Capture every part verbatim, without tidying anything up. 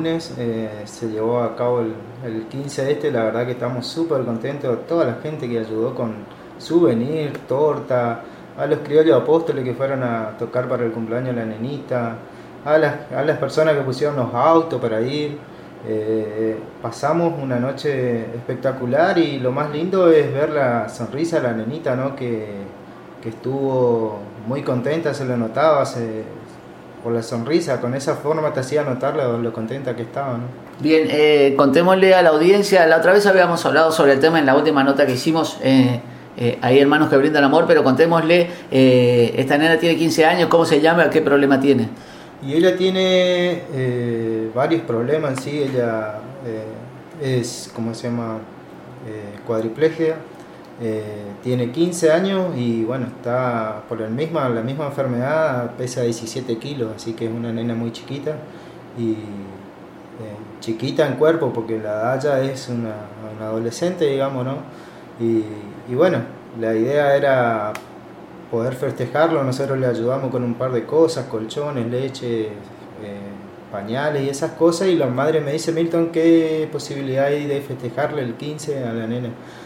lunes eh, se llevó a cabo el, el quince de este, la verdad que estamos súper contentos, toda la gente que ayudó con souvenir, torta, a los criollos apóstoles que fueron a tocar para el cumpleaños de la nenita, a las, a las personas que pusieron los autos para ir. Eh, pasamos una noche espectacular y lo más lindo es ver la sonrisa de la nenita, ¿no? que, que estuvo muy contenta, se lo notaba, se, por la sonrisa, con esa forma te hacía notar lo, lo contenta que estaba, ¿no? Bien, eh, contémosle a la audiencia, la otra vez habíamos hablado sobre el tema en la última nota que hicimos, eh, eh, hay hermanos que brindan amor, pero contémosle, eh, esta nena tiene quince años, ¿cómo se llama? ¿Qué problema tiene? Y ella tiene eh, varios problemas en sí, ella eh, es, ¿cómo se llama? Eh, cuadriplegia, eh, tiene quince años y bueno, está por el misma, la misma enfermedad, pesa diecisiete kilos, así que es una nena muy chiquita y eh, chiquita en cuerpo porque la edad ya es una, una adolescente, digamos, ¿no? Y, y bueno, la idea era poder festejarlo, nosotros le ayudamos con un par de cosas, colchones, leche, eh, pañales y esas cosas, y la madre me dice: Milton, ¿qué posibilidad hay de festejarle el quince a la nena?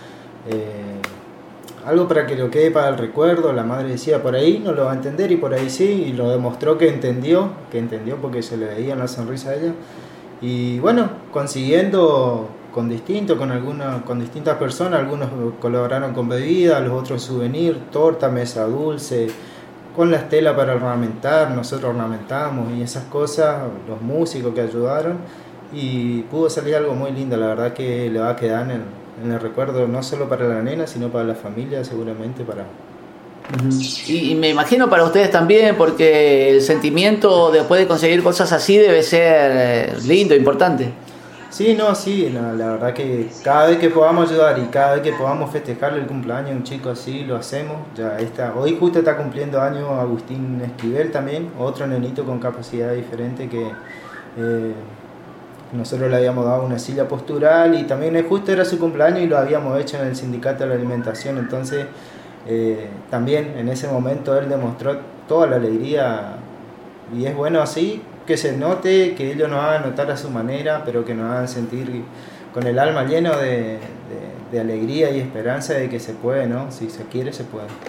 Eh, algo para que lo quede para el recuerdo. La madre decía: por ahí no lo va a entender y por ahí sí, y lo demostró que entendió, que entendió porque se le veía en la sonrisa a ella. Y bueno, consiguiendo con distinto, con alguna, con distintas personas, algunos colaboraron con bebidas, los otros souvenir, torta, mesa dulce, con la estela para ornamentar, nosotros ornamentamos y esas cosas, los músicos que ayudaron, y pudo salir algo muy lindo, la verdad que le va a quedar en el, en el recuerdo no solo para la nena, sino para la familia, seguramente para... Uh-huh. y, y me imagino para ustedes también, porque el sentimiento después de conseguir cosas así debe ser lindo, importante. Sí, no, sí, la, la verdad que cada vez que podamos ayudar y cada vez que podamos festejarle el cumpleaños a un chico así, lo hacemos. Ya está, hoy justo está cumpliendo años Agustín Esquivel también, otro nenito con capacidad diferente que eh, nosotros le habíamos dado una silla postural y también justo era su cumpleaños y lo habíamos hecho en el sindicato de la alimentación, entonces eh, también en ese momento él demostró toda la alegría y es bueno así, que se note, que ellos nos hagan notar a su manera, pero que nos hagan sentir con el alma lleno de, de, de alegría y esperanza de que se puede, ¿no? Si se quiere, se puede.